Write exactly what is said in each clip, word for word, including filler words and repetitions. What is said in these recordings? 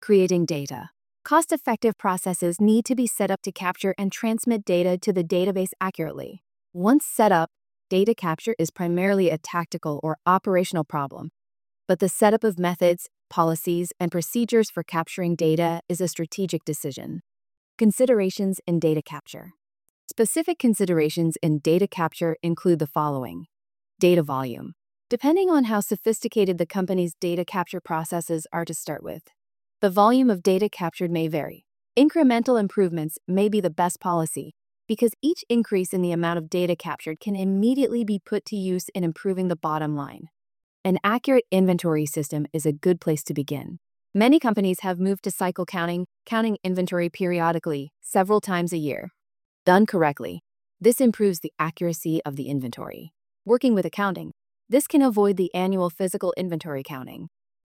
Creating data. Cost-effective processes need to be set up to capture and transmit data to the database accurately. Once set up, data capture is primarily a tactical or operational problem, but the setup of methods, policies, and procedures for capturing data is a strategic decision. Considerations in data capture. Specific considerations in data capture include the following. Data volume. Depending on how sophisticated the company's data capture processes are to start with, the volume of data captured may vary. Incremental improvements may be the best policy because each increase in the amount of data captured can immediately be put to use in improving the bottom line. An accurate inventory system is a good place to begin. Many companies have moved to cycle counting, counting inventory periodically, several times a year. Done correctly, this improves the accuracy of the inventory. Working with accounting, this can avoid the annual physical inventory counting.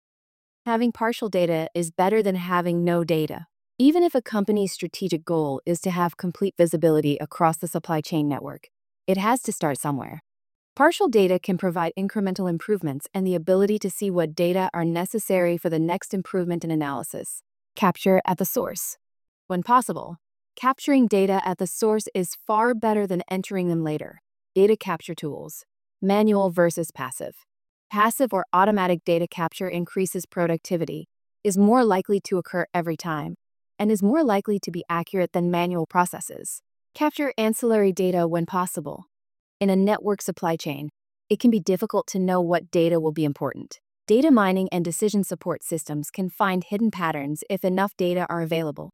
Having partial data is better than having no data. Even if a company's strategic goal is to have complete visibility across the supply chain network, it has to start somewhere. Partial data can provide incremental improvements and the ability to see what data are necessary for the next improvement in analysis. Capture at the source. When possible, capturing data at the source is far better than entering them later. Data capture tools. Manual versus passive. Passive or automatic data capture increases productivity, is more likely to occur every time, and is more likely to be accurate than manual processes. Capture ancillary data when possible. In a network supply chain, it can be difficult to know what data will be important. Data mining and decision support systems can find hidden patterns if enough data are available.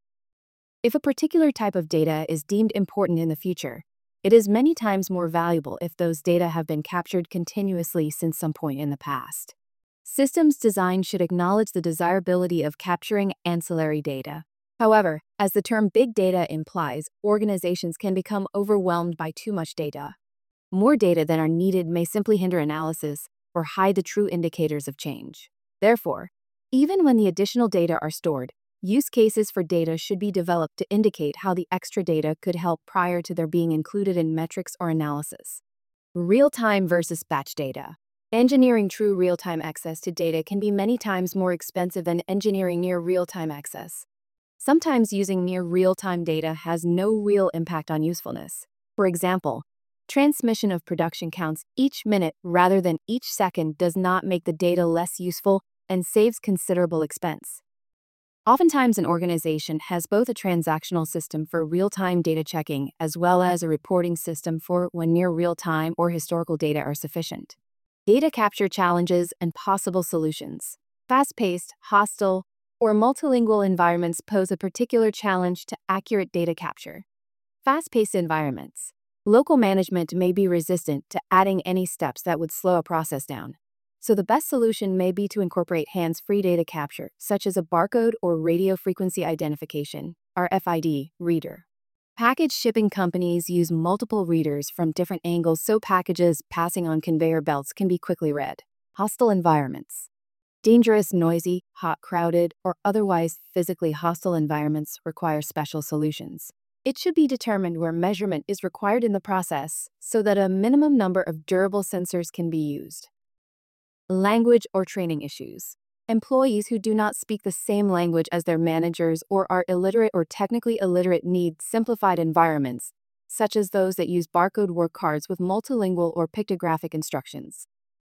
If a particular type of data is deemed important in the future, it is many times more valuable if those data have been captured continuously since some point in the past. Systems design should acknowledge the desirability of capturing ancillary data. However, as the term big data implies, organizations can become overwhelmed by too much data. More data than are needed may simply hinder analysis or hide the true indicators of change. Therefore, even when the additional data are stored, use cases for data should be developed to indicate how the extra data could help prior to their being included in metrics or analysis. Real-time versus batch data. Engineering true real-time access to data can be many times more expensive than engineering near real-time access. Sometimes using near real-time data has no real impact on usefulness. For example, transmission of production counts each minute rather than each second does not make the data less useful and saves considerable expense. Oftentimes, an organization has both a transactional system for real-time data checking as well as a reporting system for when near real-time or historical data are sufficient. Data capture challenges and possible solutions. Fast-paced, hostile, or multilingual environments pose a particular challenge to accurate data capture. Fast-paced environments. Local management may be resistant to adding any steps that would slow a process down. So the best solution may be to incorporate hands-free data capture, such as a barcode or radio frequency identification, R F I D, reader. Package shipping companies use multiple readers from different angles so packages passing on conveyor belts can be quickly read. Hostile environments. Dangerous, noisy, hot, crowded, or otherwise physically hostile environments require special solutions. It should be determined where measurement is required in the process so that a minimum number of durable sensors can be used. Language or training issues. Employees who do not speak the same language as their managers or are illiterate or technically illiterate need simplified environments, such as those that use barcode work cards with multilingual or pictographic instructions.